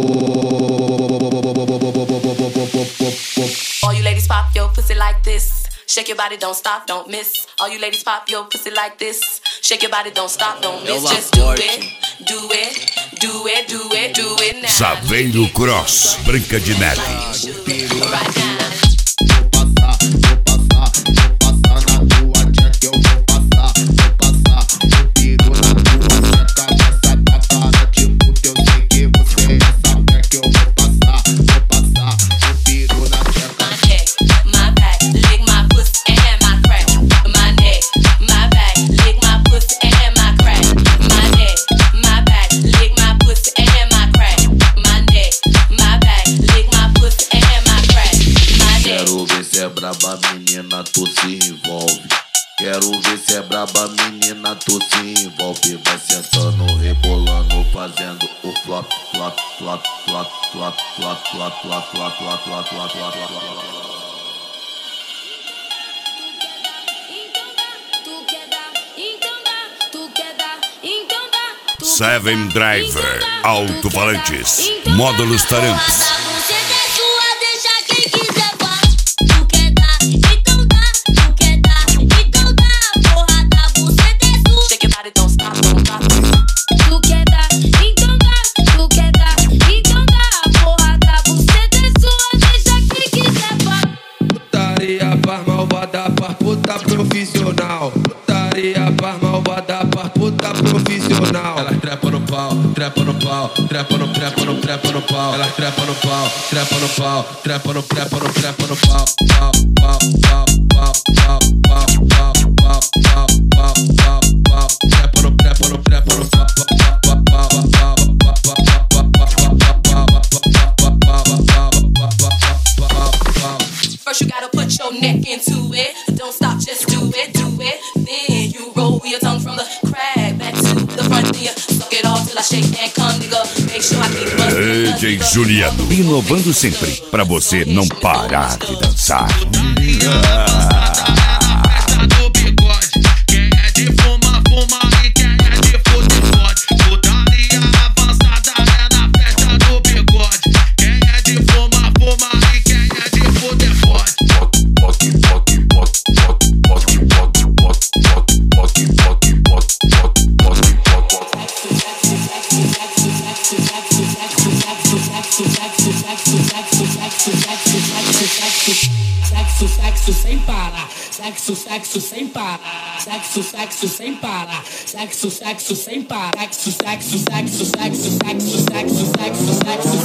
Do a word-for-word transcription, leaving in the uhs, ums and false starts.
All you ladies pop your pussy like this. Shake your body, don't stop, don't miss. All you ladies pop your pussy like this. Shake your body, don't stop, don't miss. Just do it, do it, do it, do it, do it now. Saveiro Cross, Branca de Neve. Right now. Braba menina, tu se envolve. Quero ver se é braba menina, tu se envolve. Vai sentando, rebolando, fazendo o flop, flop, flop, flop, flop, flop, flop, flop, flop, flop, flop, flop, flop, flop. Seven Driver, alto-falantes, módulos taramps. Profissional, putaria pra malvada, pra puta profissional. Ela trepa no pau, trepa no pau, trepa no, trepa no, trepa no pau. Ela trepa no pau, trepa no pau, trepa no, trepa no, trepa no pau. Pau, pau, pau, pau, pau, pau, pau, pau, pau, pau, pau, pau. Trepa no, trepa no, trepa no pau, pau, pau, pau, pau, pau, pau. First you gotta put your neck into it. Don't stop, just do it, do it. Then you roll your tongue from the crack back to the front. Then you suck it all till I shake and come, nigga. Make sure I keep bustin'. D J Juliano, inovando sempre pra você não parar de dançar. Sexo sem parar, sexo, sexo sem parar, sexo, sexo sem parar, sexo, sexo sem parar, sexo, sexo, sexo, sexo, sexo, sexo, sexo, sexo,